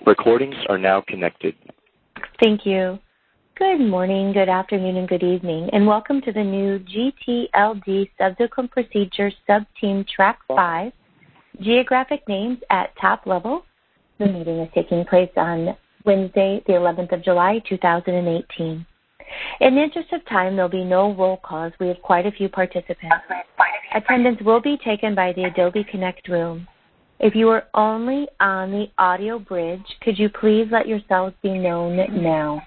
Recordings are now connected. Thank you. Good morning, good afternoon, and good evening, and welcome to the new GTLD Subsequent Procedures Subteam Track 5, Geographic Names at Top Level. The meeting is taking place on Wednesday, the 11th of July, 2018. In the interest of time, there will be no roll calls. We have quite a few participants. Attendance will be taken by the Adobe Connect room. If you are only on the audio bridge, could you please let yourselves be known now?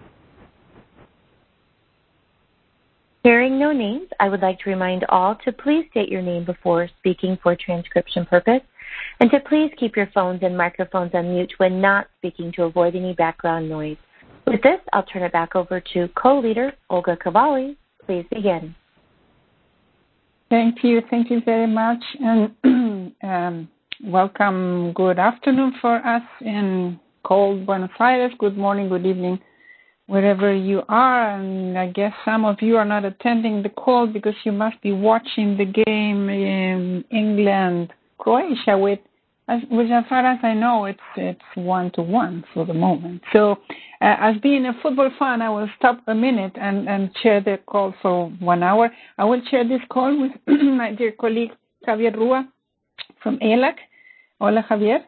Hearing no names, I would like to remind all to please state your name before speaking for transcription purpose, and to please keep your phones and microphones on mute when not speaking to avoid any background noise. With this, I'll turn it back over to co-leader Olga Cavalli. Please begin. Thank you very much, and welcome. Good afternoon for us in cold Buenos Aires. Good morning, good evening, wherever you are. And I guess some of you are not attending the call because you must be watching the game in England, Croatia, which as far as I know, it's 1-1 for the moment. So as being a football fan, I will stop a minute and share the call for 1 hour. I will share this call with my dear colleague Javier Rua from ELAC. Hola, Javier.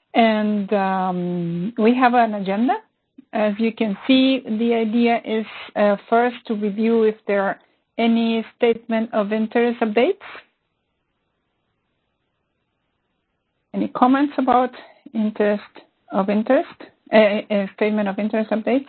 And we have an agenda. As you can see, the idea is first to review if there are any statement of interest updates. Any comments about statement of interest updates?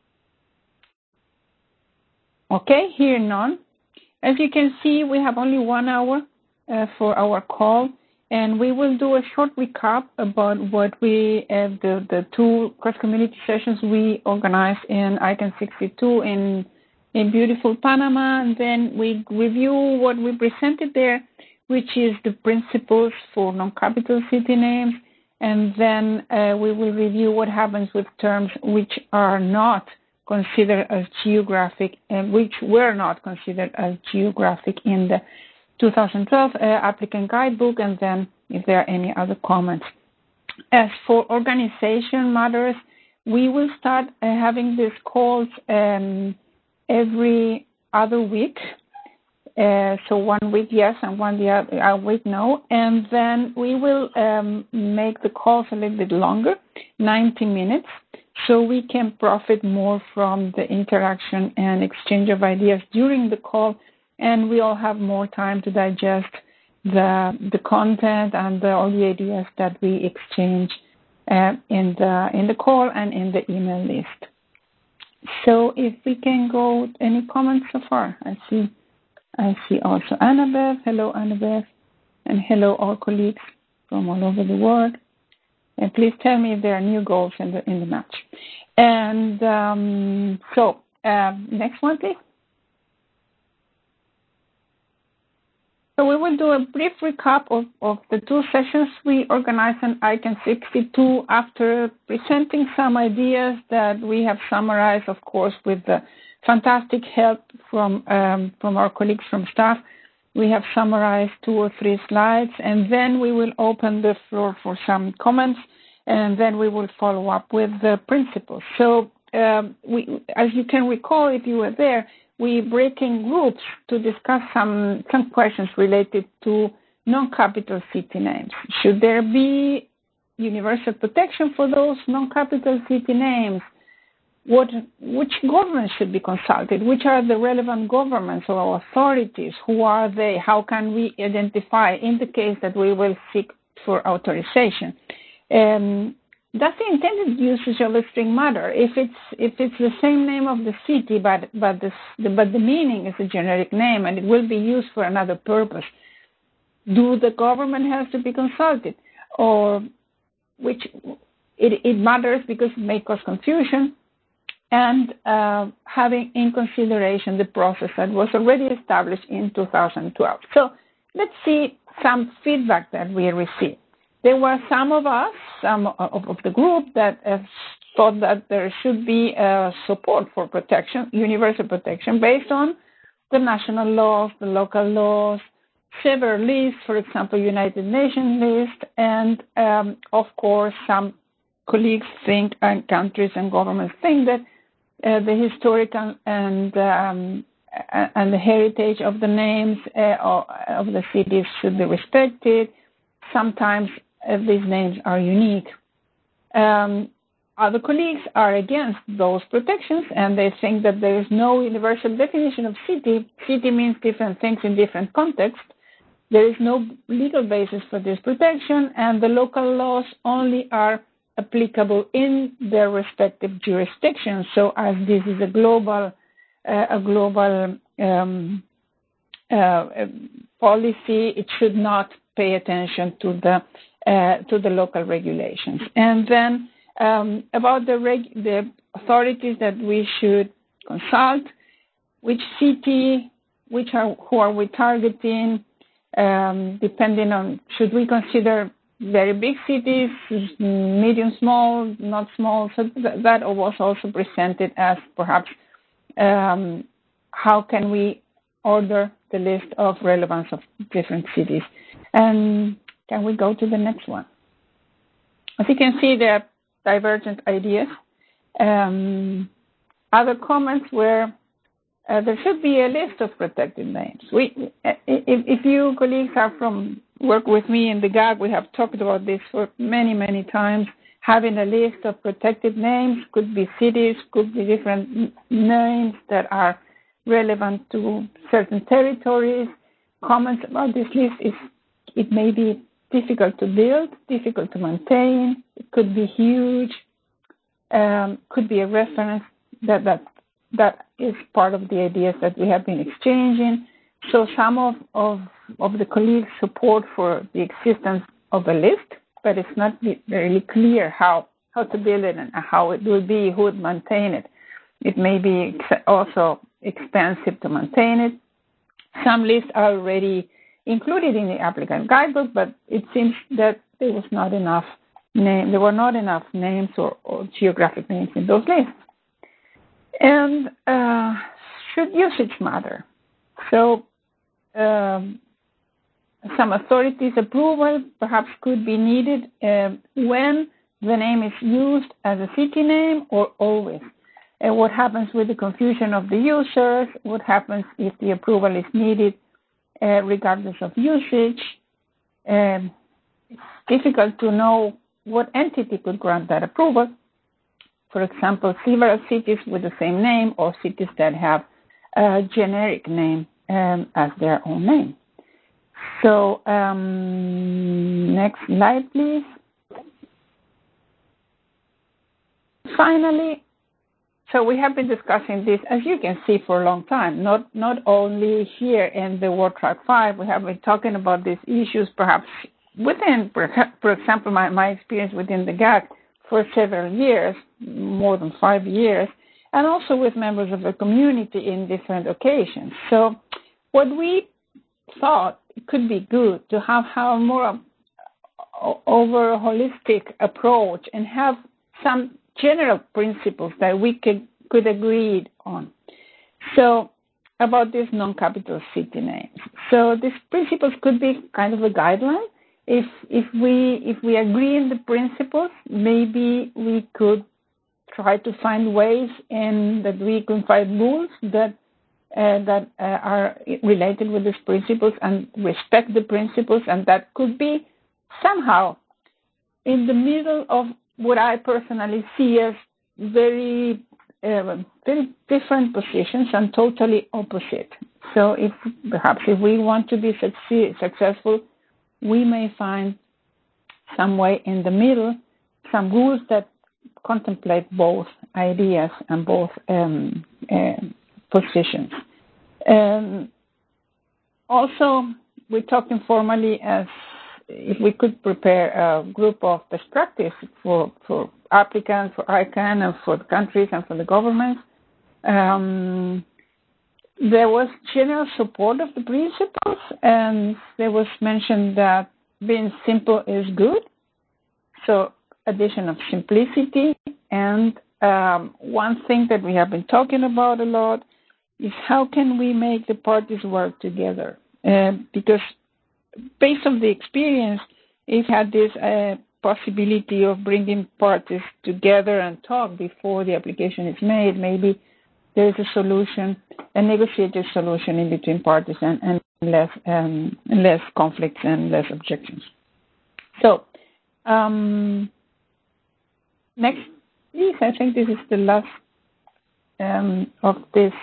Okay, here none. As you can see, we have only 1 hour for our call. And we will do a short recap about what the two cross-community sessions we organized in ICANN 62 in beautiful Panama. And then we review what we presented there, which is the principles for non-capital city names. And then we will review what happens with terms which are not considered as geographic and which were not considered as geographic in the 2012 applicant guidebook, and then if there are any other comments. As for organization matters, we will start having these calls every other week. So 1 week yes and 1 week no. And then we will make the calls a little bit longer, 90 minutes, so we can profit more from the interaction and exchange of ideas during the call. And we all have more time to digest the content and all the ideas that we exchange in the call and in the email list. So if we can go, any comments so far? I see also Annabeth. Hello, Annabeth, and hello all colleagues from all over the world. And please tell me if there are new goals in the match. And next one, please. So we will do a brief recap of the two sessions we organized in ICANN 62 after presenting some ideas that we have summarized, of course, with the fantastic help from our colleagues from staff. We have summarized 2 or 3 slides, and then we will open the floor for some comments, and then we will follow up with the principles. So as you can recall, if you were there, we break in groups to discuss some questions related to non-capital city names. Should there be universal protection for those non-capital city names? Which governments should be consulted? Which are the relevant governments or authorities? Who are they? How can we identify in the case that we will seek for authorization? Does the intended usage of a string matter? If it's the same name of the city, but the meaning is a generic name and it will be used for another purpose, do the government have to be consulted? Or which it matters because it may cause confusion, and having in consideration the process that was already established in 2012. So let's see some feedback that we received. There were some of the group that thought that there should be support for protection, universal protection, based on the national laws, the local laws, several lists, for example, United Nations list, and of course some colleagues think and countries and governments think that the historical and the heritage of the names of the cities should be respected. Sometimes these names are unique. Other colleagues are against those protections, and they think that there is no universal definition of city. City means different things in different contexts. There is no legal basis for this protection, and the local laws only are applicable in their respective jurisdictions. So as this is a global policy, it should not pay attention to the local regulations. And then about the authorities that we should consult, which city, who are we targeting, depending on, should we consider very big cities, medium, small, not small. So that was also presented as perhaps how can we order the list of relevance of different cities. And can we go to the next one? As you can see, there are divergent ideas. Other comments were there should be a list of protected names. If you colleagues work with me in the GAC, we have talked about this for many, many times. Having a list of protected names, could be cities, could be different names that are relevant to certain territories. Comments about this list it may be difficult to build, difficult to maintain. It could be huge. Could be a reference that is part of the ideas that we have been exchanging. So some of the colleagues support for the existence of a list, but it's not really clear how to build it and how it will be, who would maintain it. It may be also expensive to maintain it. Some lists are already included in the applicant guidebook, but it seems that there were not enough names or geographic names in those lists. And should usage matter? So some authorities' approval perhaps could be needed when the name is used as a city name or always. What happens with the confusion of the users? What happens if the approval is needed regardless of usage? It's difficult to know what entity could grant that approval. For example, several cities with the same name or cities that have a generic name as their own name. So next slide, please. Finally, so we have been discussing this, as you can see, for a long time, not only here in the World Track 5. We have been talking about these issues perhaps within, for example, my experience within the GAC for several years, more than 5 years, and also with members of the community in different occasions. So what we thought it could be good to have a more over holistic approach and have some general principles that we could agree on. So about these non-capital city names. So these principles could be kind of a guideline. If we agree in the principles, maybe we could try to find ways that we can find rules that are related with these principles and respect the principles, and that could be somehow in the middle of what I personally see as very different positions and totally opposite. So if we want to be successful, we may find some way in the middle, some rules that contemplate both ideas and both positions. Also, we talked informally as if we could prepare a group of best practice for applicants, for ICANN, and for the countries and for the governments. There was general support of the principles, and there was mentioned that being simple is good. So addition of simplicity. And one thing that we have been talking about a lot is how can we make the parties work together? Because based on the experience, if had this possibility of bringing parties together and talk before the application is made. Maybe there is a solution, a negotiated solution in between parties, and less conflicts and less objections. So, next, please. I think this is the last of this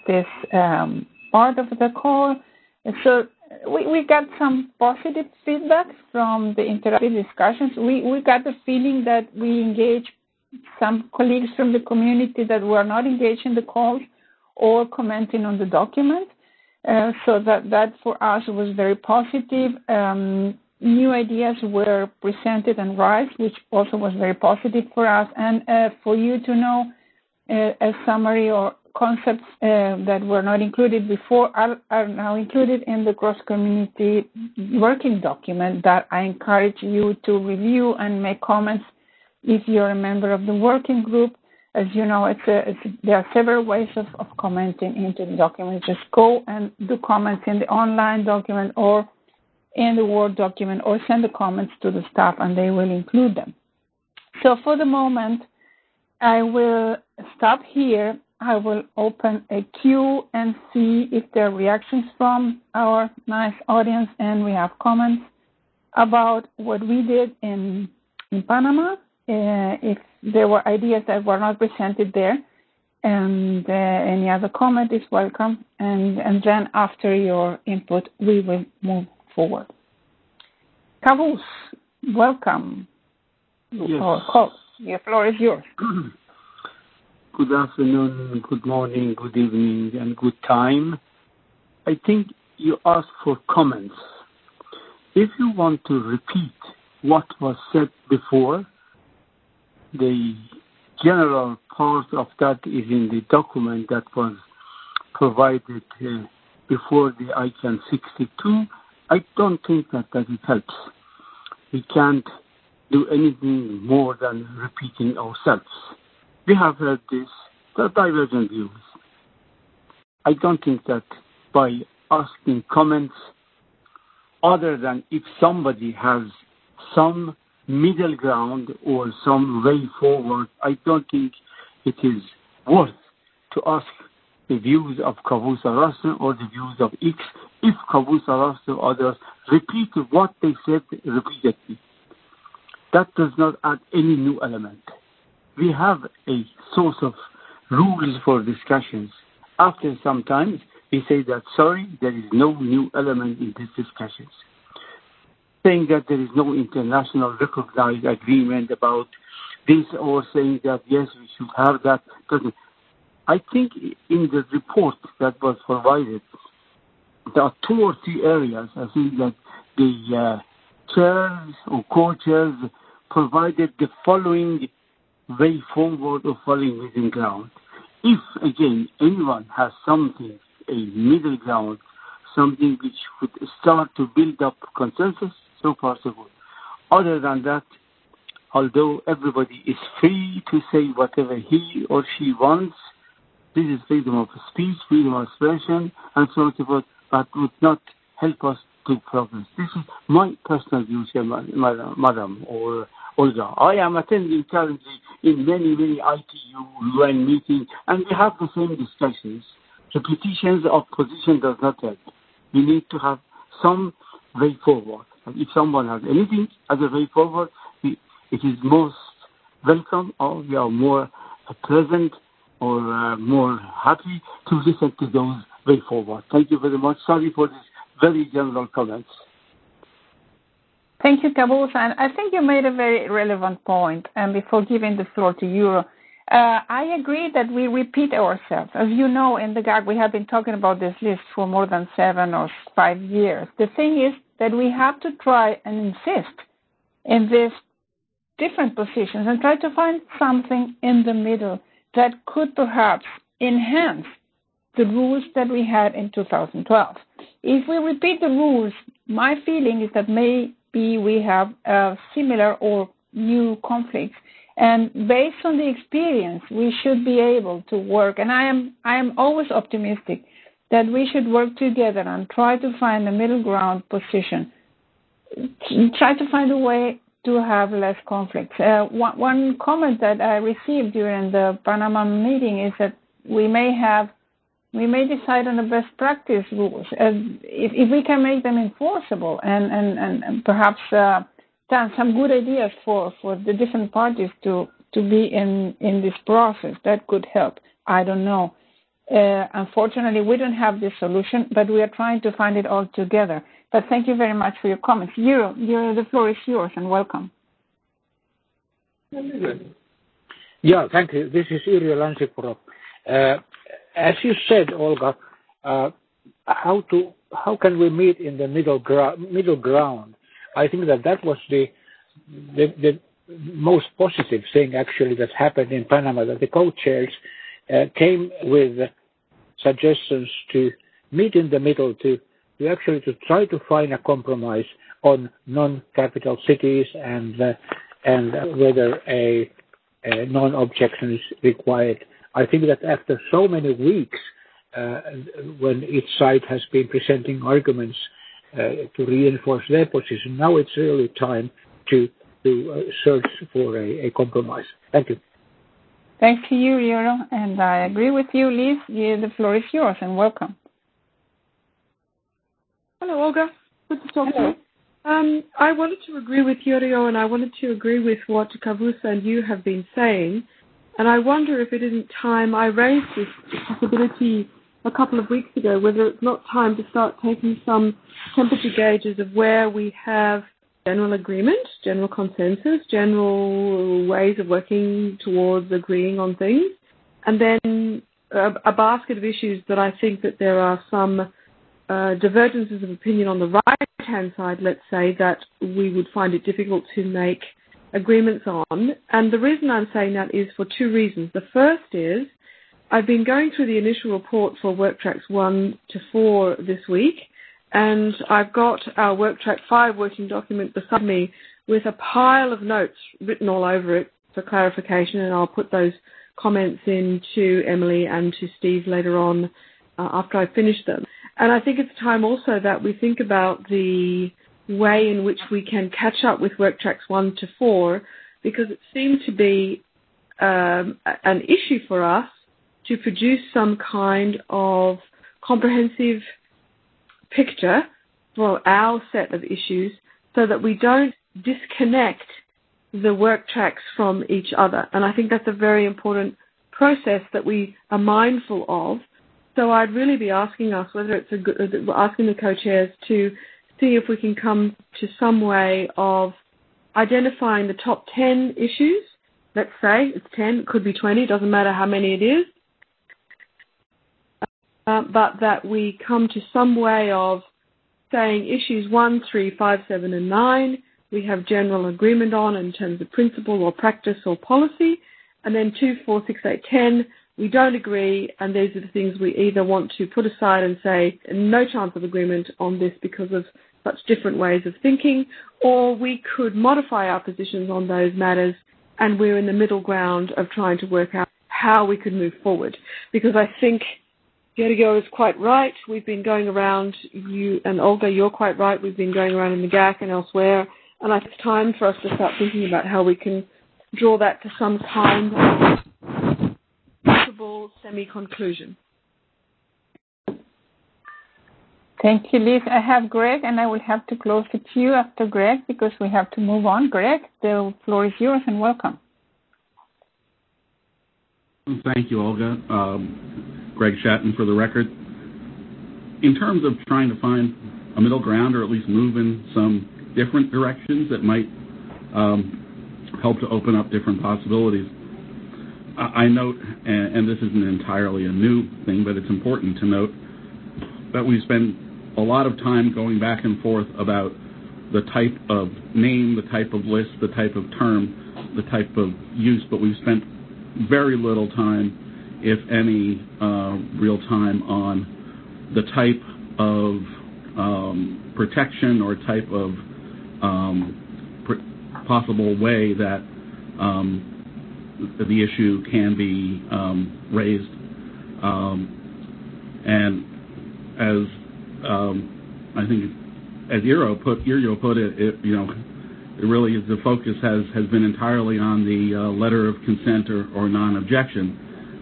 part of the call. So we got some positive feedback from the interactive discussions. We got the feeling that we engaged some colleagues from the community that were not engaged in the calls or commenting on the document. So that for us was very positive. New ideas were presented and raised, which also was very positive for us. And for you to know, a summary or concepts that were not included before are now included in the cross-community working document that I encourage you to review and make comments if you're a member of the working group. As you know, there are several ways of commenting into the document. Just go and do comments in the online document or in the Word document, or send the comments to the staff and they will include them. So for the moment, I will stop here. I will open a queue and see if there are reactions from our nice audience, and we have comments about what we did in Panama, if there were ideas that were not presented there, and any other comment is welcome. And then after your input, we will move forward. Kavus, welcome. Yes. The floor is yours. Good afternoon, good morning, good evening, and good time. I think you asked for comments. If you want to repeat what was said before, the general part of that is in the document that was provided before the ICANN 62. I don't think that it helps. We can't do anything more than repeating ourselves. We have heard this, the divergent views. I don't think that by asking comments, other than if somebody has some middle ground or some way forward, I don't think it is worth to ask the views of Kavus Arasu or the views of X if Kavus Arasu or others repeat what they said repeatedly. That does not add any new element. We have a source of rules for discussions. After some time, we say that, sorry, there is no new element in these discussions. Saying that there is no international recognized agreement about this, or saying that, yes, we should have that. I think in the report that was provided, there are 2 or 3 areas. I think that the chairs or co-chairs provided the following way forward of following within ground. If, again, anyone has something, a middle ground, something which would start to build up consensus, so far so good. Other than that, although everybody is free to say whatever he or she wants, this is freedom of speech, freedom of expression, and so on and so forth, but would not help us to progress. This is my personal view, Madam or Olga. I am attending currently in many ITU UN meetings, and we have the same discussions. Repetitions of position does not help. We need to have some way forward. And if someone has anything as a way forward, it is most welcome, or we are more pleasant or more happy to listen to those way forward. Thank you very much. Sorry for this very general comments. Thank you, Kavus. And I think you made a very relevant point. And before giving the floor to you, I agree that we repeat ourselves. As you know, in the GAC, we have been talking about this list for more than 7 or 5 years. The thing is that we have to try and insist in these different positions and try to find something in the middle that could perhaps enhance the rules that we had in 2012. If we repeat the rules, my feeling is that maybe we have similar or new conflicts. And based on the experience, we should be able to work. And I am always optimistic that we should work together and try to find a middle ground position. Try to find a way to have less conflicts. One comment that I received during the Panama meeting is that we may decide on the best practice rules if we can make them enforceable and perhaps some good ideas for the different parties to be in this process. That could help. I don't know. Unfortunately, we don't have this solution, but we are trying to find it all together. But thank you very much for your comments. Eero, the floor is yours, and welcome. Yeah, thank you. This is Yrjö Länsipuro. As you said, Olga, how can we meet in the middle ground? I think that was the most positive thing actually that happened in Panama, that the co-chairs came with suggestions to meet in the middle to try to find a compromise on non-capital cities and whether a non-objection is required. I think that after so many weeks, when each side has been presenting arguments to reinforce their position, now it's really time to search for a compromise. Thank you. Thank you, Eero, and I agree with you, Liz. The floor is yours, and welcome. Hello, Olga. Good to talk to you. I wanted to agree with Yrjö, and I wanted to agree with what Kavusha and you have been saying. And I wonder if it isn't time, I raised this possibility a couple of weeks ago, whether it's not time to start taking some temperature gauges of where we have general agreement, general consensus, general ways of working towards agreeing on things, and then a basket of issues that I think that there are some divergences of opinion on the right-hand side, let's say, that we would find it difficult to make agreements on. And the reason I'm saying that is for two reasons. The first is I've been going through the initial report for work tracks 1 to 4 this week, and I've got our work track 5 working document beside me with a pile of notes written all over it for clarification, and I'll put those comments in to Emily and to Steve later on after I finish them. And I think it's time also that we think about the way in which we can catch up with work tracks 1 to 4, because it seemed to be an issue for us to produce some kind of comprehensive picture for our set of issues so that we don't disconnect the work tracks from each other. And I think that's a very important process that we are mindful of. So I'd really be asking us whether it's asking the co-chairs to see if we can come to some way of identifying the top 10 issues. Let's say it's 10, it could be 20, doesn't matter how many it is. But that we come to some way of saying issues 1, 3, 5, 7, and 9, we have general agreement on in terms of principle or practice or policy. And then 2, 4, 6, 8, 10, we don't agree, and these are the things we either want to put aside and say no chance of agreement on this because of such different ways of thinking, or we could modify our positions on those matters, and we're in the middle ground of trying to work out how we could move forward. Because I think Yrjö is quite right. We've been going around, you and Olga, you're quite right. We've been going around in the GAC and elsewhere, and I think it's time for us to start thinking about how we can draw that to some kind of semi-conclusion. Thank you, Liz. I have Greg, and I will have to close the queue after Greg because we have to move on. Greg, the floor is yours, and welcome. Thank you, Olga. Greg Shatton for the record. In terms of trying to find a middle ground or at least move in some different directions that might help to open up different possibilities, I note, and this isn't entirely a new thing, but it's important to note that we spend a lot of time going back and forth about the type of name, the type of list, the type of term, the type of use, but we've spent very little time, if any, real time on the type of protection or type of possible way that the issue can be raised. And as I think, as Yrjö put it, it really is the focus has been entirely on the letter of consent or non-objection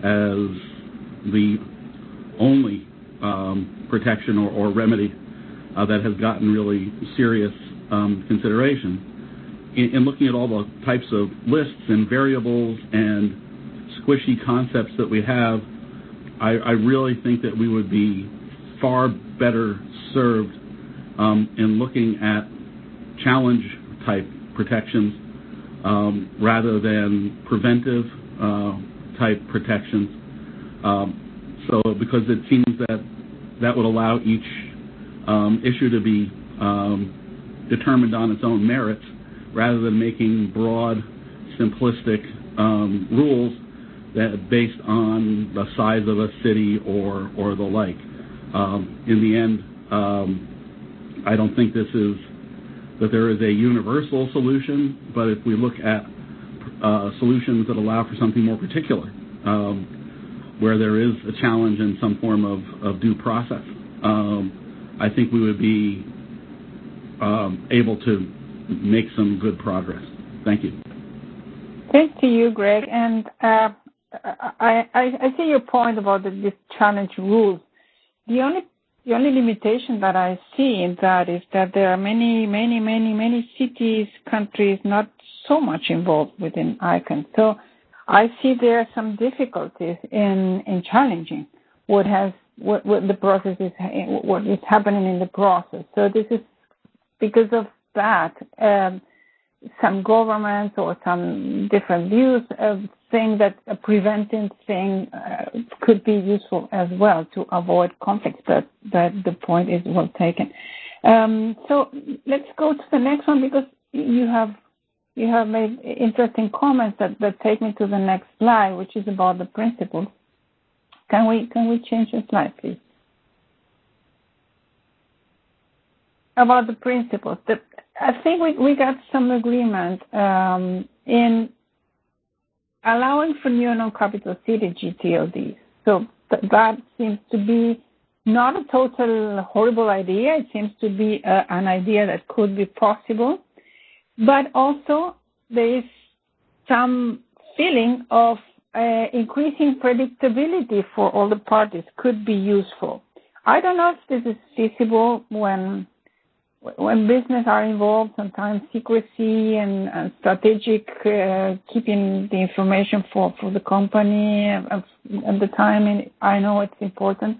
as the only protection or remedy that has gotten really serious consideration. In looking at all the types of lists and variables and squishy concepts that we have, I really think that we would be far better served in looking at challenge-type protections rather than preventive-type protections. Because it seems that would allow each issue to be determined on its own merits, rather than making broad, simplistic rules that based on the size of a city or the like. In the end, I don't think that there is a universal solution, but if we look at solutions that allow for something more particular, where there is a challenge in some form of due process, I think we would be able to make some good progress. Thank you. Thank you, Greg. And I see your point about this challenge rules. The only limitation that I see in that is that there are many cities, countries not so much involved within ICANN. So I see there are some difficulties in challenging what the process is, what is happening in the process. So this is because of that. Some governments or some different views of saying that a preventing thing could be useful as well to avoid conflicts. That the point is well taken. So let's go to the next one, because you have made interesting comments that take me to the next slide, which is about the principles. Can we change the slide, please? About the principles. I think we got some agreement in allowing for new non-capital city GTLDs. So that seems to be not a total horrible idea. It seems to be an idea that could be possible. But also there is some feeling of increasing predictability for all the parties could be useful. I don't know if this is feasible when business are involved. Sometimes secrecy and strategic keeping the information for the company at the time, and I know it's important.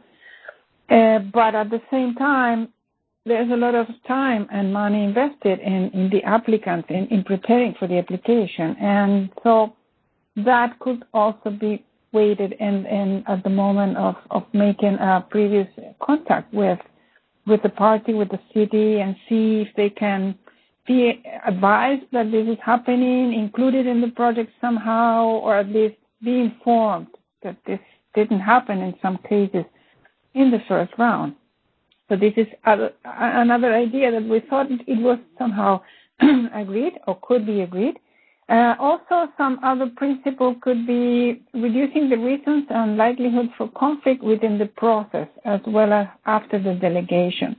But at the same time, there's a lot of time and money invested in the applicant, in preparing for the application. And so that could also be weighted in at the moment of making a previous contact with the party, with the city, and see if they can be advised that this is happening, included in the project somehow, or at least be informed that this didn't happen in some cases in the first round. So this is another idea that we thought it was somehow agreed or could be agreed. Also, some other principle could be reducing the reasons and likelihood for conflict within the process as well as after the delegation.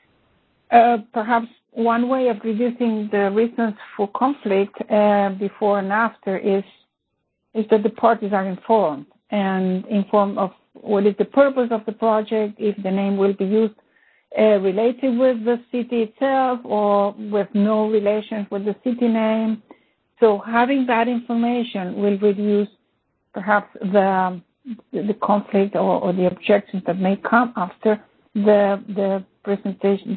Perhaps one way of reducing the reasons for conflict before and after is that the parties are informed of what is the purpose of the project, if the name will be used related with the city itself or with no relations with the city name. So having that information will reduce perhaps the conflict or the objections that may come after the presentation,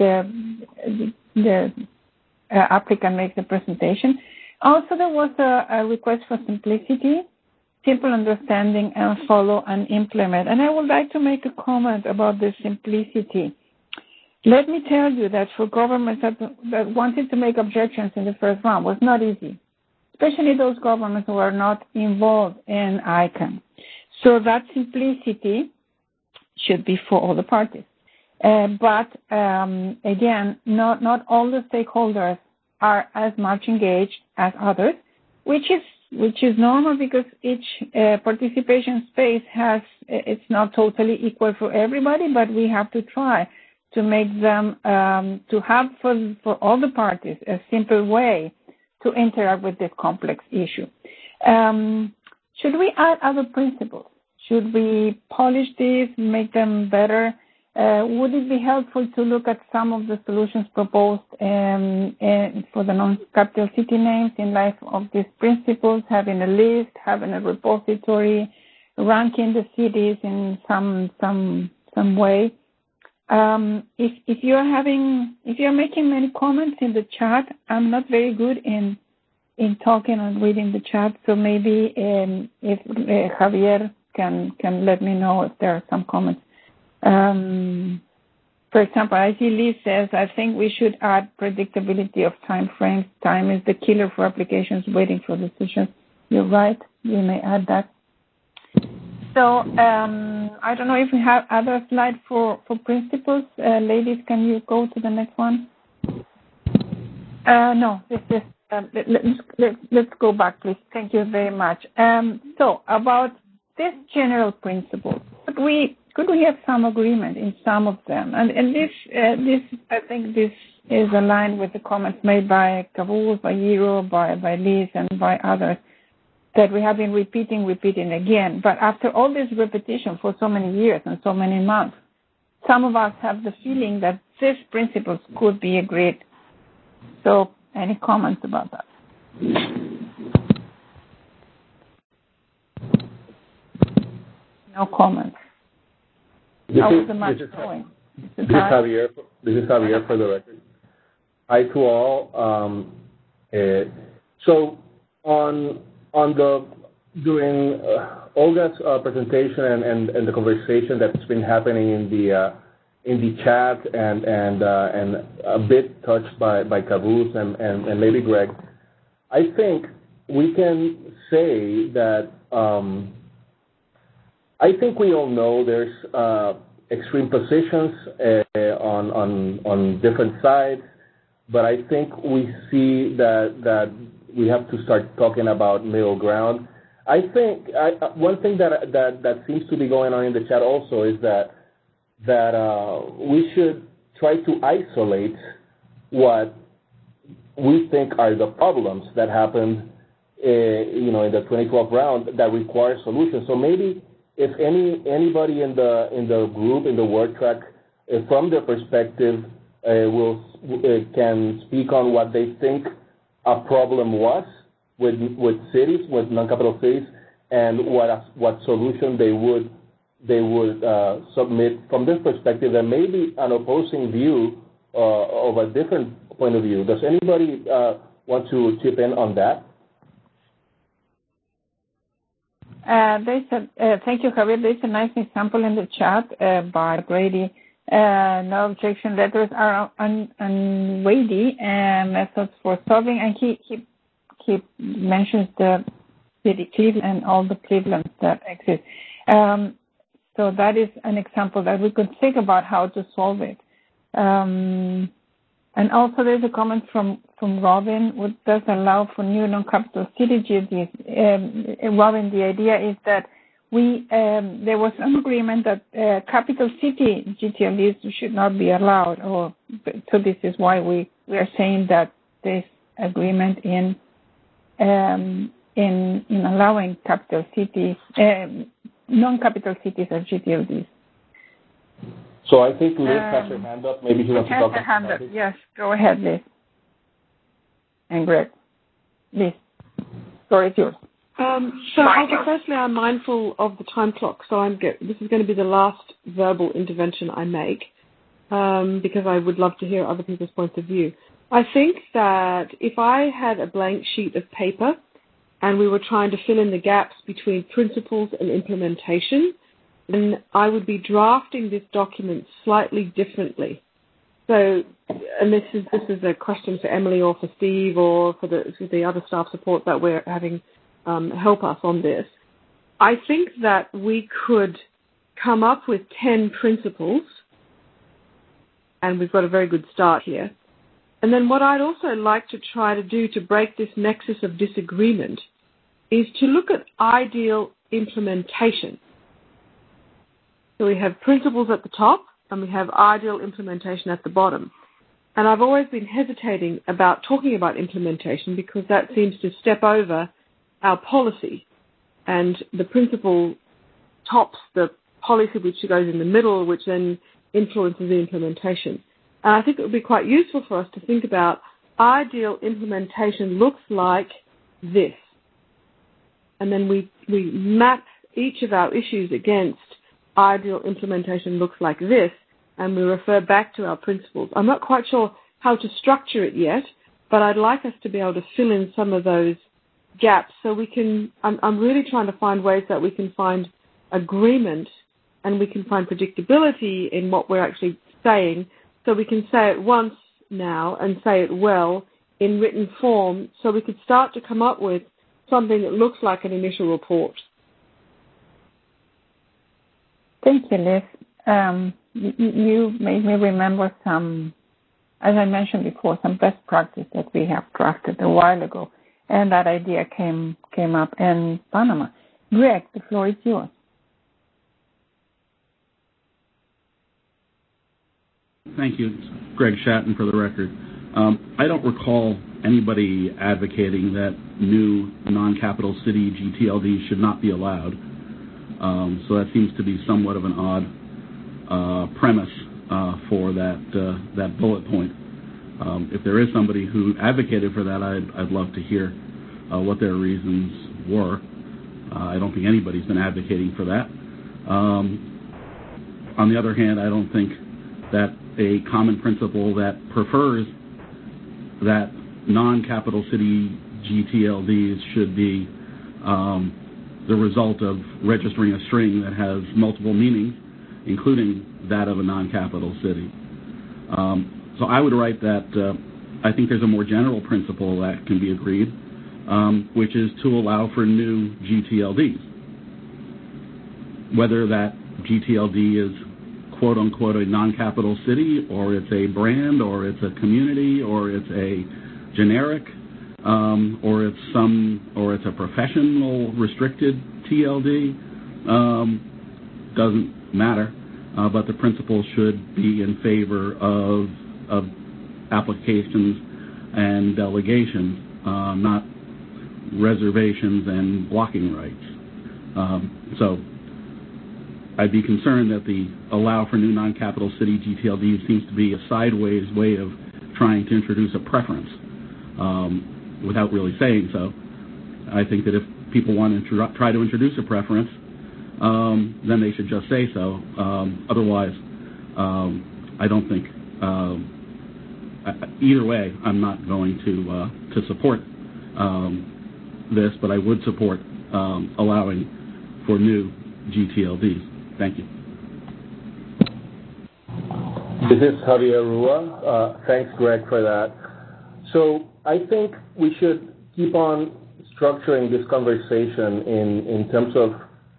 the applicant makes the presentation. Also, there was a request for simplicity, simple understanding, and follow and implement. And I would like to make a comment about the simplicity. Let me tell you that for governments that wanted to make objections in the first round was not easy, especially those governments who are not involved in ICANN. So that simplicity should be for all the parties. But again, not all the stakeholders are as much engaged as others, which is normal because each participation space it's not totally equal for everybody, but we have to try to make them to have for all the parties a simple way to interact with this complex issue. Should we add other principles? Should we polish these, make them better? Would it be helpful to look at some of the solutions proposed for the non-capital city names in light of these principles, having a list, having a repository, ranking the cities in some way? If you're making many comments in the chat, I'm not very good in talking and reading the chat, so maybe if Javier can let me know if there are some comments. For example, I see Liz says, I think we should add predictability of time frames. Time is the killer for applications waiting for decisions. You're right. We may add that. So I don't know if we have other slides for principles. Ladies, can you go to the next one? No, this is, let's go back, please. Thank you very much. So about this general principle, could we have some agreement in some of them? And this I think this is aligned with the comments made by Kavus, by Yiro, by Liz, and by others, that we have been repeating again. But after all this repetition for so many years and so many months, some of us have the feeling that these principles could be agreed. So any comments about that? No comments. How is the match going? This is Javier for the record. Hi to all. So during Olga's presentation and the conversation that's been happening in the chat and a bit touched by Kavus and maybe Greg, I think we can say that I think we all know there's extreme positions on different sides, but I think we see that we have to start talking about middle ground. I think one thing that seems to be going on in the chat also is that we should try to isolate what we think are the problems that happened, in the 2012 round that require solutions. So maybe if anybody in the group, in the word track, from their perspective, can speak on what they think a problem was with cities, with non-capital cities, and what solution they would submit from this perspective, and maybe an opposing view of a different point of view. Does anybody want to chip in on that? Thank you, Javier. There's a nice example in the chat by Grady. No objection letters are unweighty methods for solving, and he mentions the city Cleveland and all the Clevelands that exist. So that is an example that we could think about how to solve it. And also there's a comment from Robin, which does allow for new non-capital city GTLDs. Robin, the idea is that there was an agreement that capital city GTLDs should not be allowed, so this is why we are saying that this agreement in allowing capital cities, non-capital cities as GTLDs. So I think Liz has her hand up. Maybe she wants to talk about it. Yes, go ahead, Liz. And Greg. Liz, story is yours. Firstly, I'm mindful of the time clock, so this is going to be the last verbal intervention I make, because I would love to hear other people's points of view. I think that if I had a blank sheet of paper and we were trying to fill in the gaps between principles and implementation, then I would be drafting this document slightly differently. So, and this is a question for Emily or for Steve or for the other staff support that we're having help us on this. I think that we could come up with 10 principles, and we've got a very good start here. And then what I'd also like to try to do to break this nexus of disagreement is to look at ideal implementation. So we have principles at the top, and we have ideal implementation at the bottom. And I've always been hesitating about talking about implementation because that seems to step over our policy. And the principle tops the policy which goes in the middle, which then influences the implementation. And I think it would be quite useful for us to think about ideal implementation looks like this. And then we map each of our issues against ideal implementation looks like this, and we refer back to our principles. I'm not quite sure how to structure it yet, but I'd like us to be able to fill in some of those gaps so we can, I'm really trying to find ways that we can find agreement and we can find predictability in what we're actually saying, so we can say it once now and say it well in written form, so we could start to come up with something that looks like an initial report. Thank you, Liz. You made me remember some, as I mentioned before, some best practice that we have drafted a while ago, and that idea came up in Panama. Greg, the floor is yours. Thank you. It's Greg Shatton for the record. I don't recall anybody advocating that new non-capital city GTLDs should not be allowed. So that seems to be somewhat of an odd premise for that bullet point. If there is somebody who advocated for that, I'd love to hear what their reasons were. I don't think anybody's been advocating for that. On the other hand, I don't think that a common principle that prefers that non-capital city GTLDs should be the result of registering a string that has multiple meanings, including that of a non-capital city. So I would write that I think there's a more general principle that can be agreed, which is to allow for new GTLDs. Whether that GTLD is quote-unquote a non-capital city, or it's a brand, or it's a community, or it's a generic, or it's a professional restricted TLD, doesn't matter. But the principle should be in favor of applications and delegations, not reservations and blocking rights. So I'd be concerned that the allow for new non-capital city GTLDs seems to be a sideways way of trying to introduce a preference without really saying so. I think that if people want to try to introduce a preference, then they should just say so. Otherwise, I don't think either way. I'm not going to support this, but I would support allowing for new GTLDs. Thank you. This is Javier Rua. Thanks, Greg, for that. So I think we should keep on structuring this conversation in terms of,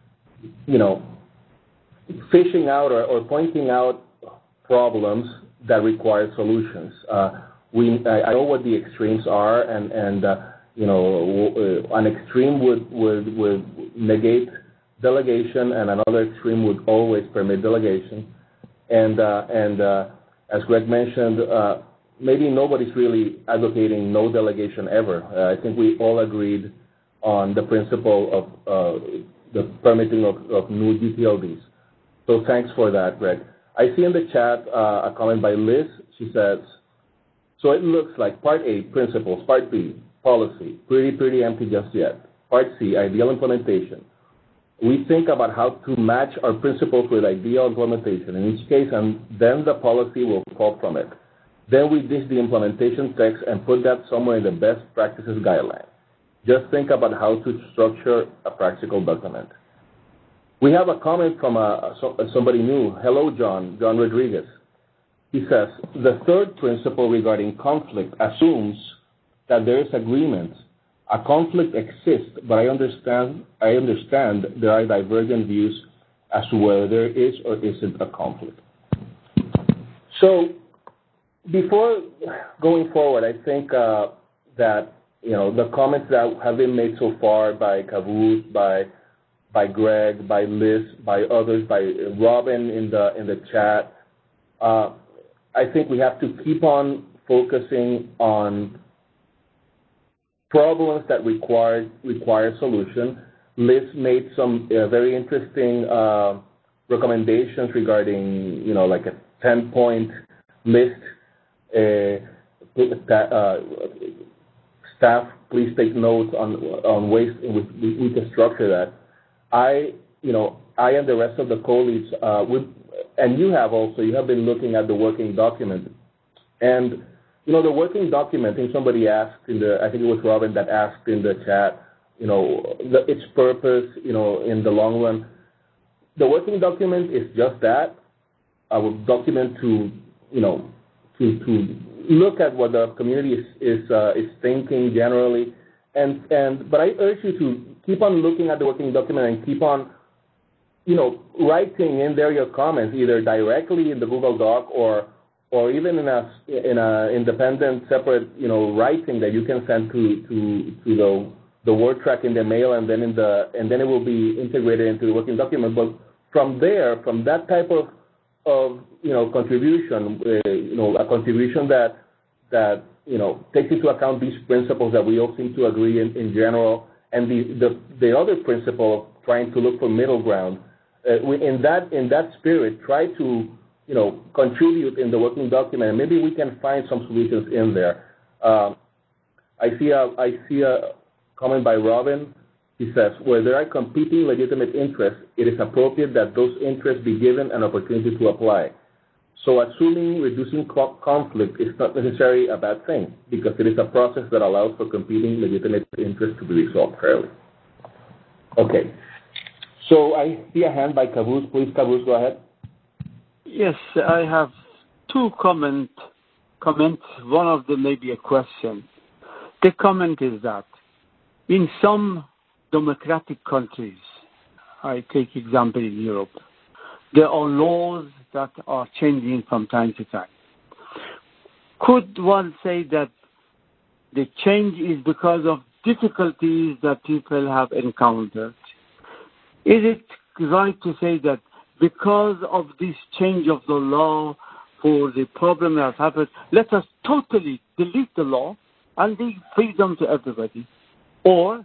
fishing out or pointing out problems that require solutions. I know what the extremes are, and an extreme would negate delegation, and another extreme would always permit delegation. And as Greg mentioned, maybe nobody's really advocating no delegation ever. I think we all agreed on the principle of the permitting of new GTLDs. So thanks for that, Greg. I see in the chat a comment by Liz. She says, so it looks like Part A, principles, Part B, policy, pretty empty just yet. Part C, ideal implementation. We think about how to match our principles with ideal implementation in each case, and then the policy will fall from it. Then we dish the implementation text and put that somewhere in the best practices guideline. Just think about how to structure a practical document. We have a comment from somebody new. Hello, John Rodriguez. He says, the third principle regarding conflict assumes that there is agreement. A conflict exists, but I understand there are divergent views as to whether there is or isn't a conflict. So before going forward, I think that the comments that have been made so far by Kavuz, by Greg, by Liz, by others, by Robin in the chat, I think we have to keep on focusing on problems that require solution. Liz made some very interesting recommendations regarding, like a 10-point list. Staff, please take notes on ways we can structure that. I and the rest of the colleagues, and you have been looking at the working document. And, the working document, I think somebody asked I think it was Robin that asked in the chat, its purpose, in the long run. The working document is just that, a document to look at what the community is thinking generally. But I urge you to keep on looking at the working document and keep on, writing in there your comments, either directly in the Google Doc or even in a independent, separate, writing that you can send to the word track in the mail, and then it will be integrated into the working document. But from there, from that type of contribution, a contribution that takes into account these principles that we all seem to agree in general, and the other principle of trying to look for middle ground. In that spirit, try to contribute in the working document, and maybe we can find some solutions in there. I see a comment by Robin. He says, where there are competing legitimate interests, it is appropriate that those interests be given an opportunity to apply. So assuming reducing conflict is not necessarily a bad thing, because it is a process that allows for competing legitimate interests to be resolved fairly. Okay. So I see a hand by Caboose. Please, Caboose, go ahead. Yes, I have two comments. One of them may be a question. The comment is that in some democratic countries, I take example in Europe, there are laws that are changing from time to time. Could one say that the change is because of difficulties that people have encountered? Is it right to say that because of this change of the law for the problem that has happened, let us totally delete the law and give freedom to everybody? Or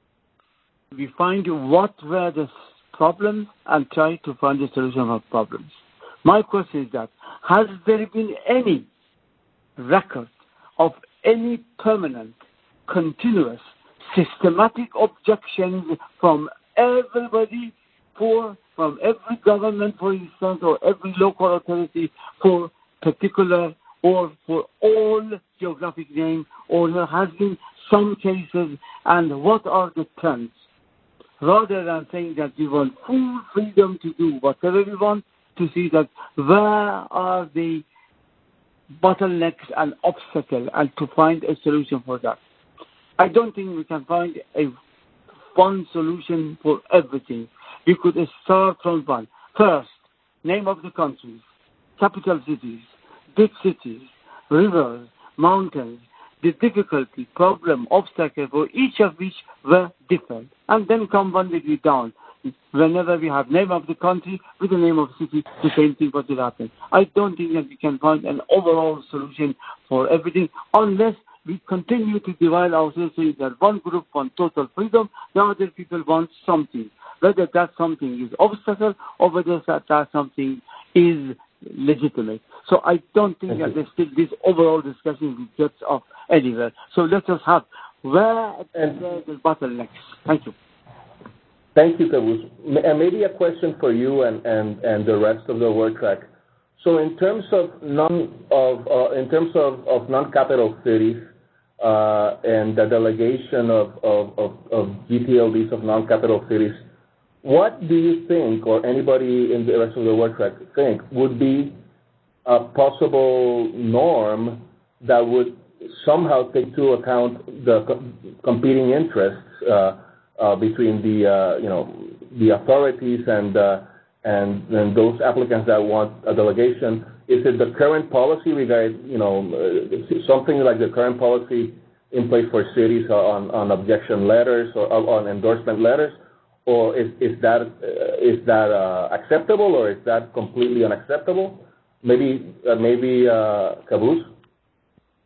we find what were the problems and try to find a solution of problems. My question is that, has there been any record of any permanent, continuous, systematic objections from everybody, from every government, for instance, or every local authority for particular or for all geographic names, or there has been some cases, and what are the trends? Rather than saying that we want full freedom to do whatever we want, to see that where are the bottlenecks and obstacles, and to find a solution for that. I don't think we can find one solution for everything. We could start from one. First, name of the countries, capital cities, big cities, rivers, mountains, the difficulty, problem, obstacle for each of which were different. And then come 1 degree down. Whenever we have name of the country with the name of the city, the same thing will happen. I don't think that we can find an overall solution for everything unless we continue to divide ourselves so that one group wants total freedom, the other people want something. Whether that something is obstacle or whether that something is legitimate. So I don't think that there's still this overall discussion gets off anywhere. So let us have where the bottlenecks. Thank you. Thank you, Caboose. And maybe a question for you and the rest of the word track. So in terms of non-capital cities and the delegation of GTLDs of non-capital cities, what do you think, or anybody in the rest of the word track think, would be a possible norm that would somehow take into account the competing interests between the authorities and those applicants that want a delegation? Is it the current policy regarding, something like the current policy in place for cities on objection letters or on endorsement letters? Or is that acceptable, or is that completely unacceptable? Maybe Caboose?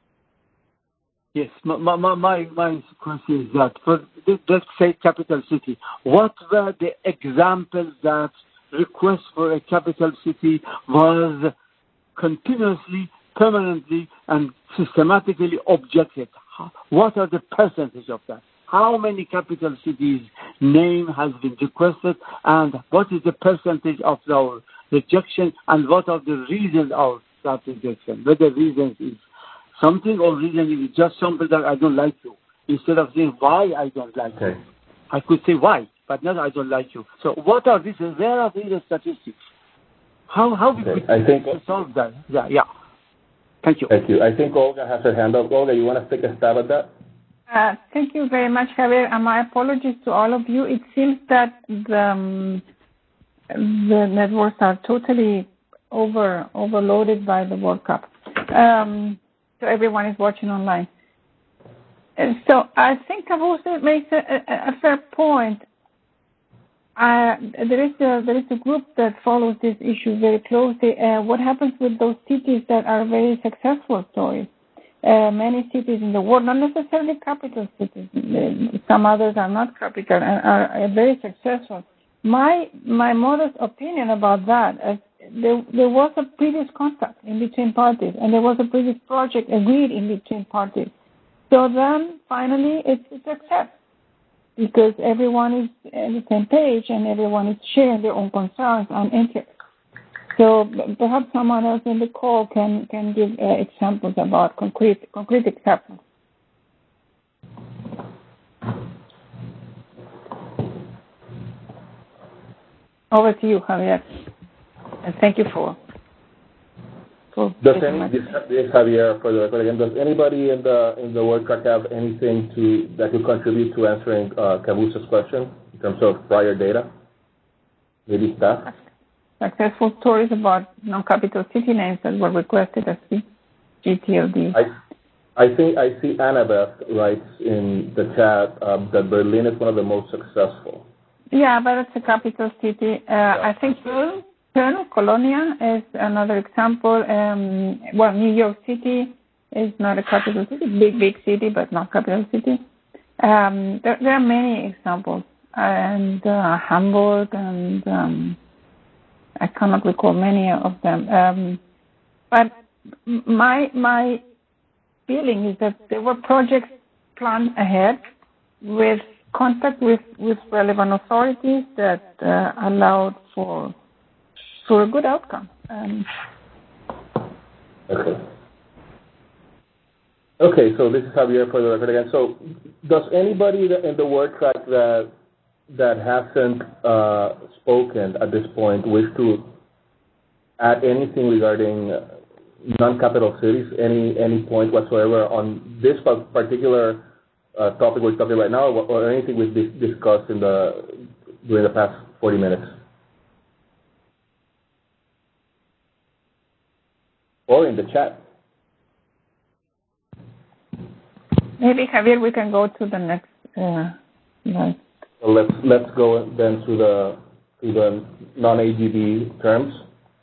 Yes, my question is that for, let's say, capital city, what were the examples that request for a capital city was continuously, permanently, and systematically objected? What are the percentage of that? How many capital cities' name has been requested, and what is the percentage of our rejection, and what are the reasons of that rejection? Whether reasons is something or reason is just something that I don't like you. Instead of saying why I don't like you, I could say why, but not I don't like you. So what are these? Where are these statistics? How we could solve that? Yeah. Thank you. Thank you. I think Olga has her hand up. Olga, you want to take a stab at that? Thank you very much, Javier. And my apologies to all of you. It seems that the networks are totally overloaded by the World Cup. So everyone is watching online. And so I think Cavuso makes a fair point. There is a group that follows this issue very closely. What happens with those cities that are very successful stories? Many cities in the world, not necessarily capital cities, some others are not capital and are very successful. My modest opinion about that is there was a previous contract in between parties, and there was a previous project agreed in between parties. So then, finally, it's a success because everyone is on the same page and everyone is sharing their own concerns and interests. So perhaps someone else in the call can give examples about concrete examples. Over to you, Javier. And thank you for Javier, for the record again, does anybody in the World Cup have anything that could contribute to answering Cavuso's question in terms of prior data? Maybe staff? Successful stories about non-capital city names that were requested as the GTLD. I see Annabeth writes in the chat that Berlin is one of the most successful. Yeah, but it's a capital city. I think Köln, Colonia is another example. New York City is not a capital city, big city, but not capital city. There are many examples, and Hamburg, and I cannot recall many of them. But my feeling is that there were projects planned ahead with contact with relevant authorities that allowed for a good outcome. Okay, so this is Javier for the record again. So does anybody in the World Cup that hasn't spoken at this point wish to add anything regarding non-capital cities, any point whatsoever on this particular topic we're talking right now, or anything we've discussed during the past 40 minutes? Or in the chat. Maybe, Javier, we can go to the next slide. So let's go then to the non-AGB terms.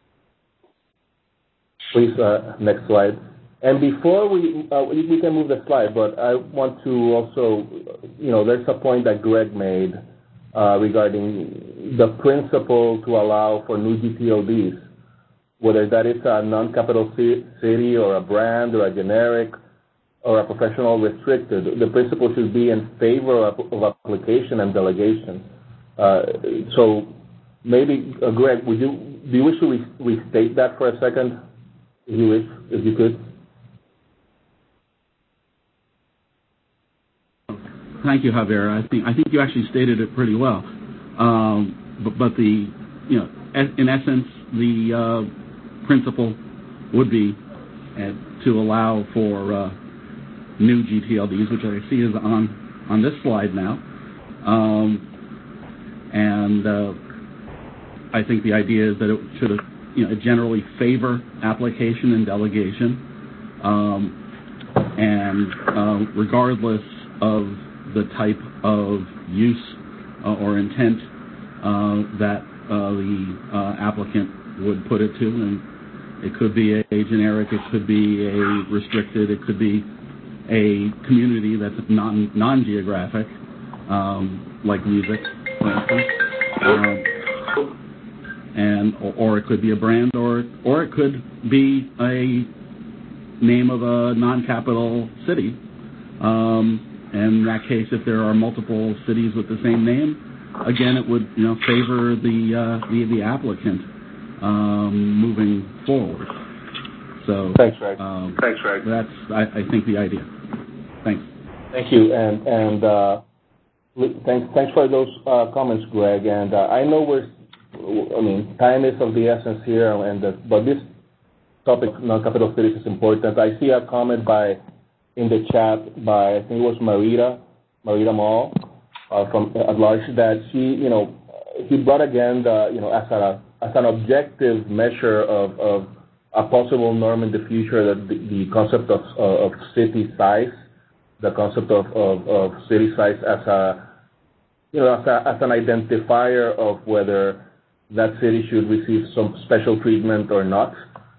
Please, next slide. And before we can move the slide, but I want to also, there's a point that Greg made regarding the principle to allow for new GTLDs, whether that is a non-capital city or a brand or a generic or a professional restricted. The principle should be in favor of application and delegation. So maybe, Greg, do you wish to restate that for a second, if you could? Thank you, Javier. I think you actually stated it pretty well. But in essence, the principle would be to allow for new GTLDs, which I see is on this slide now. And I think the idea is that it should generally favor application and delegation, and regardless of the type of use or intent that the applicant would put it to. And it could be a generic, it could be a restricted, it could be a community that's non-geographic, like music, for instance, or it could be a brand, or it could be a name of a non-capital city. And in that case, if there are multiple cities with the same name, again, it would favor the applicant moving forward. So thanks, Greg. That's I think the idea. Thanks. Thank you, and thanks for those comments, Greg. And I know time is of the essence here, but this topic, non-capital cities, is important. I see a comment in the chat by, I think it was Marita Mall from at large, that he brought again as an objective measure of a possible norm in the future, that the concept of city size, the concept of city size as an identifier of whether that city should receive some special treatment or not,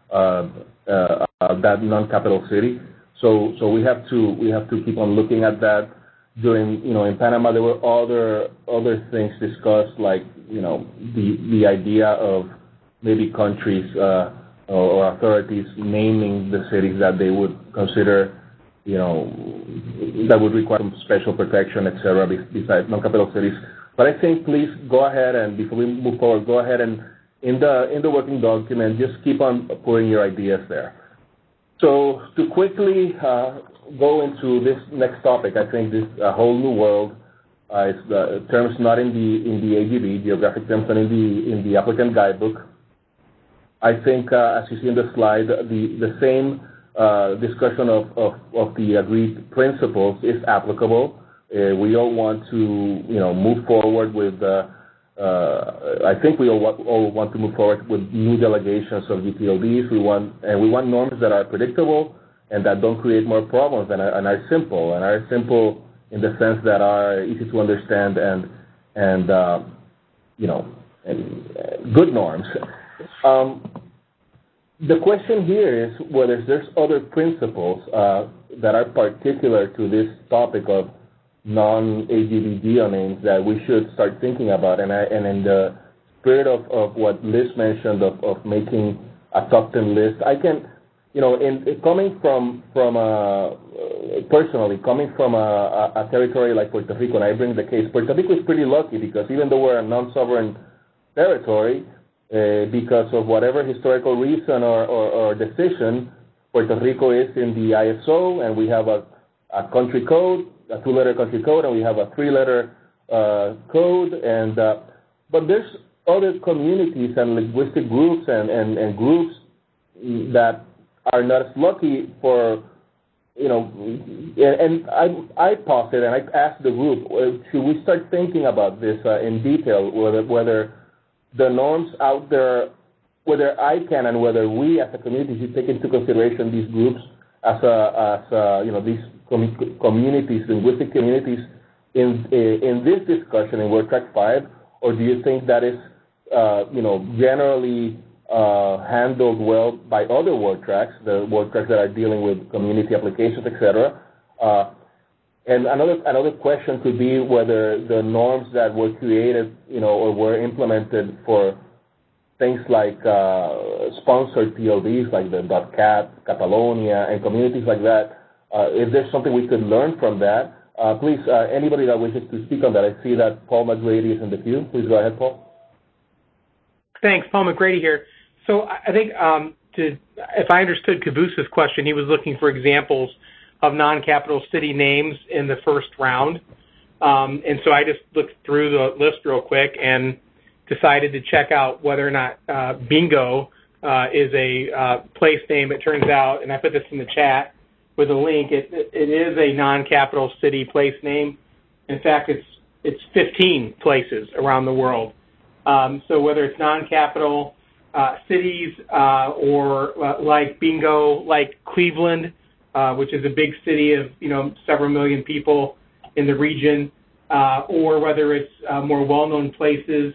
that non-capital city. So we have to keep on looking at that. During in Panama, there were other things discussed, like the idea of maybe countries or authorities naming the cities that they would consider that would require some special protection, etc. Besides non-capital cities. But I think please go ahead, and before we move forward, go ahead and in the working document, just keep on putting your ideas there. So to quickly go into this next topic, I think this whole new world, it's the terms not in the AGB, geographic terms, and in the applicant guidebook. I think, as you see in the slide, the same discussion of the agreed principles is applicable. We all want to move forward with. I think we all want to move forward with new delegations of GTLDs. We want norms that are predictable and that don't create more problems and are simple in the sense that are easy to understand and good norms. The question here is whether there's other principles that are particular to this topic of non-AGB geonames that we should start thinking about. And in the spirit of what Liz mentioned of making a top 10 list, I can, coming from personally, coming from a territory like Puerto Rico, and I bring the case, Puerto Rico is pretty lucky because even though we're a non-sovereign territory, because of whatever historical reason or decision, Puerto Rico is in the ISO, and we have a country code, a 2-letter country code, and we have a 3-letter code. And but there's other communities and linguistic groups and groups that are not as lucky for, and I posit and I asked the group, should we start thinking about this in detail, whether the norms out there, whether ICANN and whether we as a community should take into consideration these groups as these communities, linguistic communities, in this discussion in WordTrack 5, or do you think that is, generally handled well by other WordTracks, the WordTracks that are dealing with community applications, etc.? And another question could be whether the norms that were created, or were implemented for things like sponsored TLDs, like the .cat, Catalonia, and communities like that, if there's something we could learn from that, please, anybody that wishes to speak on that. I see that Paul McGrady is in the queue. Please go ahead, Paul. Thanks. Paul McGrady here. So I think if I understood Cabooses' question, he was looking for examples of non-capital city names in the first round. And so I just looked through the list real quick and decided to check out whether or not Bingo is a place name. It turns out, and I put this in the chat with a link, it is a non-capital city place name. In fact, it's 15 places around the world. So whether it's non-capital cities or like Bingo, like Cleveland, which is a big city of several million people in the region, or whether it's more well-known places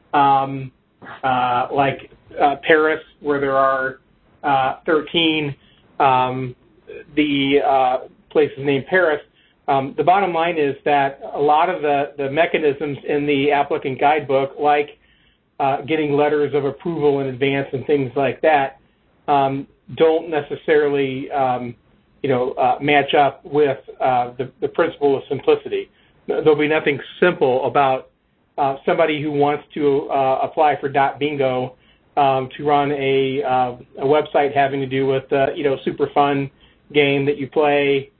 like Paris, where there are 13. The places named Paris. The bottom line is that a lot of the mechanisms in the applicant guidebook, like getting letters of approval in advance and things like that, don't necessarily match up with the principle of simplicity. There'll be nothing simple about somebody who wants to apply for .bingo to run a website having to do with super fun game that you play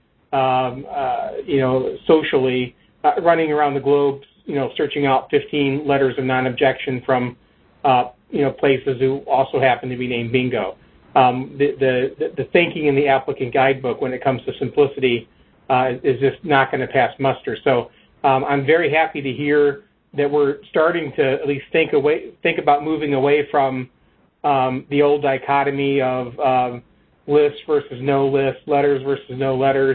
socially, running around the globe, searching out 15 letters of non-objection from places who also happen to be named bingo. The thinking in the applicant guidebook when it comes to simplicity is just not going to pass muster. So I'm very happy to hear that we're starting to at least think about moving away from the old dichotomy of lists versus no lists, letters versus no letters.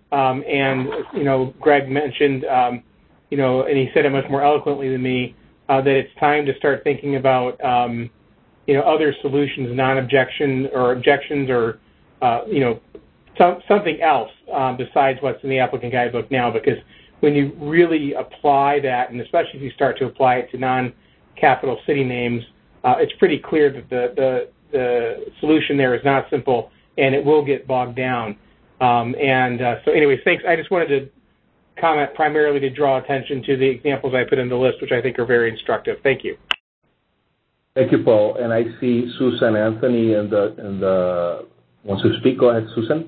Greg mentioned, and he said it much more eloquently than me, that it's time to start thinking about, other solutions, non-objection or objections or, something else besides what's in the applicant guidebook now, because when you really apply that, and especially if you start to apply it to non-capital city names, it's pretty clear that the solution there is not simple, and it will get bogged down. So anyways, thanks. I just wanted to comment primarily to draw attention to the examples I put in the list, which I think are very instructive. Thank you. Thank you, Paul. And I see Susan Anthony wants to speak. Go ahead, Susan.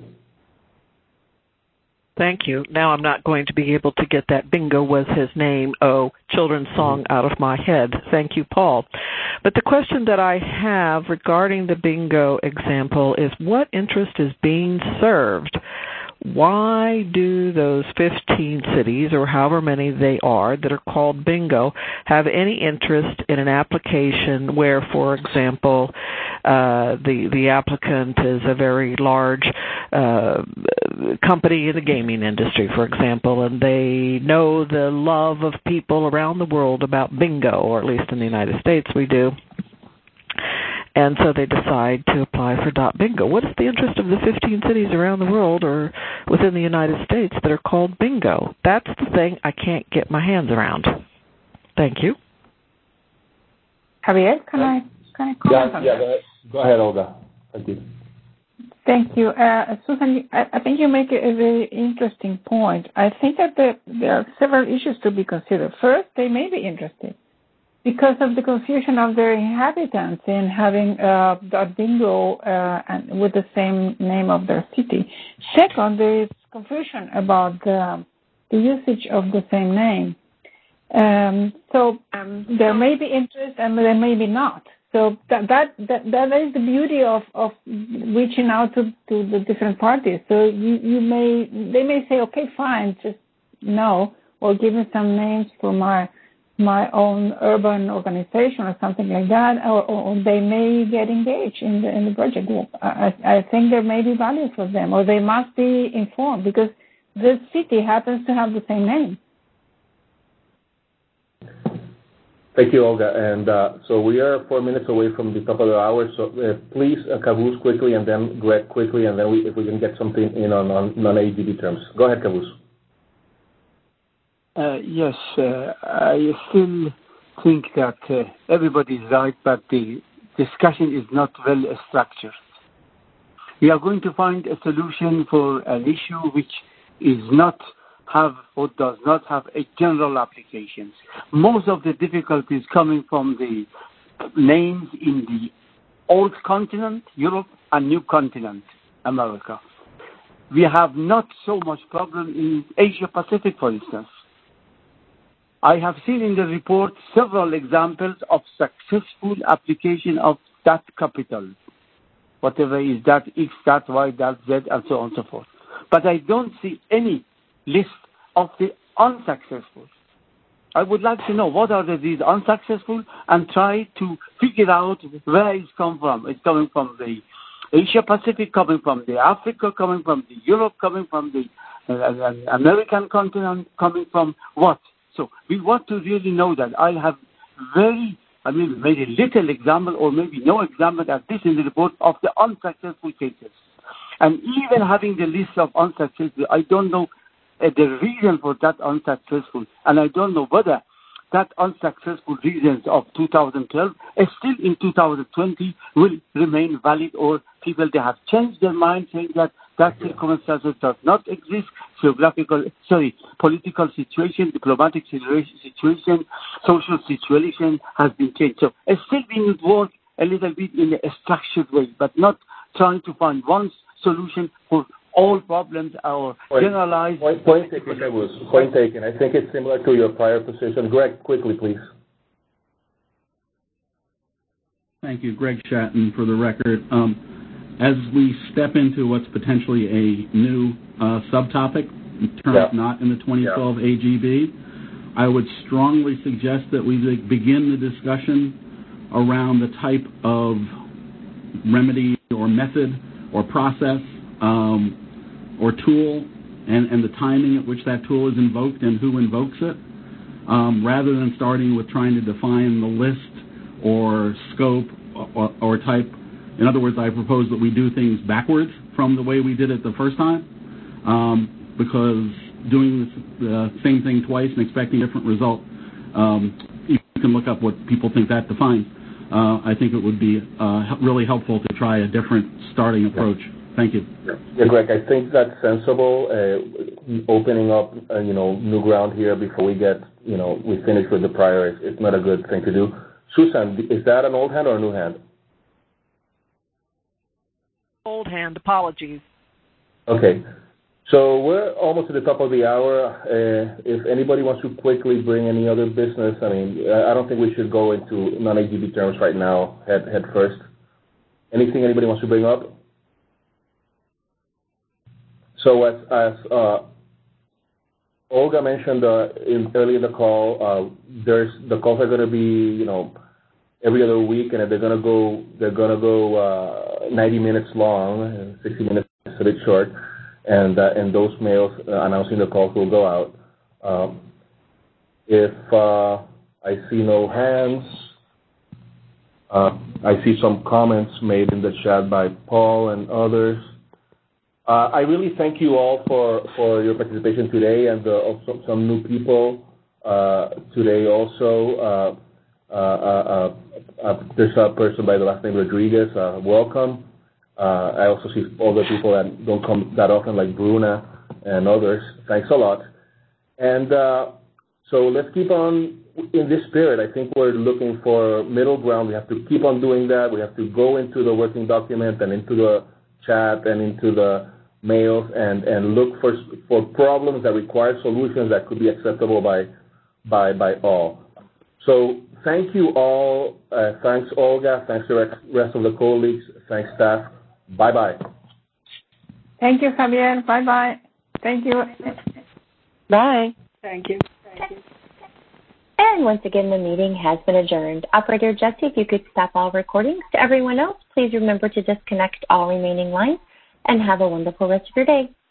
Thank you. Now I'm not going to be able to get that bingo was his name, children's song out of my head. Thank you, Paul. But the question that I have regarding the bingo example is what interest is being served? Why do those 15 cities, or however many they are, that are called bingo, have any interest in an application where, for example, the applicant is a very large company in the gaming industry, for example, and they know the love of people around the world about bingo, or at least in the United States we do. And so they decide to apply for .bingo. What is the interest of the 15 cities around the world or within the United States that are called bingo? That's the thing I can't get my hands around. Thank you. Javier, can I comment on that? Go ahead, Olga. Thank you. Thank you. Susan, I think you make a very interesting point. I think that there are several issues to be considered. First, they may be interested because of the confusion of their inhabitants in having .bingo and with the same name of their city. Second, there is confusion about the usage of the same name. So there may be interest and there may be not. So that is the beauty of reaching out to the different parties. So they may say, okay, fine, just no, or give me some names for my own urban organization or something like that, or they may get engaged in the project. I think there may be value for them, or they must be informed because the city happens to have the same name. Thank you, Olga. And so we are 4 minutes away from the top of the hour. So please, Kavus quickly, and then Greg quickly, and then if we can get something in on non-AGB terms. Go ahead, Kavus. Yes, I still think that everybody is right, but the discussion is not well structured. We are going to find a solution for an issue which is not have or does not have a general application. Most of the difficulties coming from the names in the old continent, Europe, and new continent, America. We have not so much problem in Asia Pacific, for instance. I have seen in the report several examples of successful application of that capital, whatever is that X, that Y, that Z, and so on and so forth. But I don't see any list of the unsuccessful. I would like to know what are these unsuccessful and try to figure out where it's come from. It's coming from the Asia Pacific, coming from the Africa, coming from the Europe, coming from the American continent, coming from what? So we want to really know that. I have very little example or maybe no example at this in the report of the unsuccessful cases. And even having the list of unsuccessful, I don't know the reason for that unsuccessful, and I don't know whether that unsuccessful reasons of 2012 still in 2020 will remain valid, or people they have changed their mind saying that circumstances does not exist, political situation, diplomatic situation, social situation has been changed. So still we need work a little bit in a structured way, but not trying to find one solution for all problems or generalized. Point taken. I think it's similar to your prior position. Greg, quickly, please. Thank you. Greg Shatton for the record. As we step into what's potentially a new subtopic, not in the 2012 AGB, I would strongly suggest that we begin the discussion around the type of remedy or method or process or tool and the timing at which that tool is invoked and who invokes it, rather than starting with trying to define the list or scope or type. In other words, I propose that we do things backwards from the way we did it the first time, because doing the same thing twice and expecting a different result, you can look up what people think that defines. I think it would be really helpful to try a different starting approach. Thank you. Yeah, Greg, I think that's sensible. Opening up, new ground here before we get, we finish with the prior. It's not a good thing to do. Susan, is that an old hand or a new hand? Old hand. Apologies. Okay. So we're almost at the top of the hour. If anybody wants to quickly bring any other business, I don't think we should go into non-AGB terms right now, head first. Anything anybody wants to bring up? So as Olga mentioned early in the call, the calls are going to be, every other week, and if they're going to go 90 minutes long, and 60 minutes is a bit short, and those mails announcing the calls will go out. If I see no hands, I see some comments made in the chat by Paul and others. I really thank you all for your participation today, and some new people today also. There's a person by the last name Rodriguez. Welcome. I also see all the people that don't come that often, like Bruna and others. Thanks a lot. And so let's keep on in this spirit. I think we're looking for middle ground. We have to keep on doing that. We have to go into the working document and into the chat and into the mails and look for problems that require solutions that could be acceptable by all. So thank you all. Thanks, Olga. Thanks to the rest of the colleagues. Thanks, staff. Bye-bye. Thank you, Javier. Bye-bye. Thank you. Bye. Thank you. And once again, the meeting has been adjourned. Operator Jesse, if you could stop all recordings. To everyone else, please remember to disconnect all remaining lines and have a wonderful rest of your day.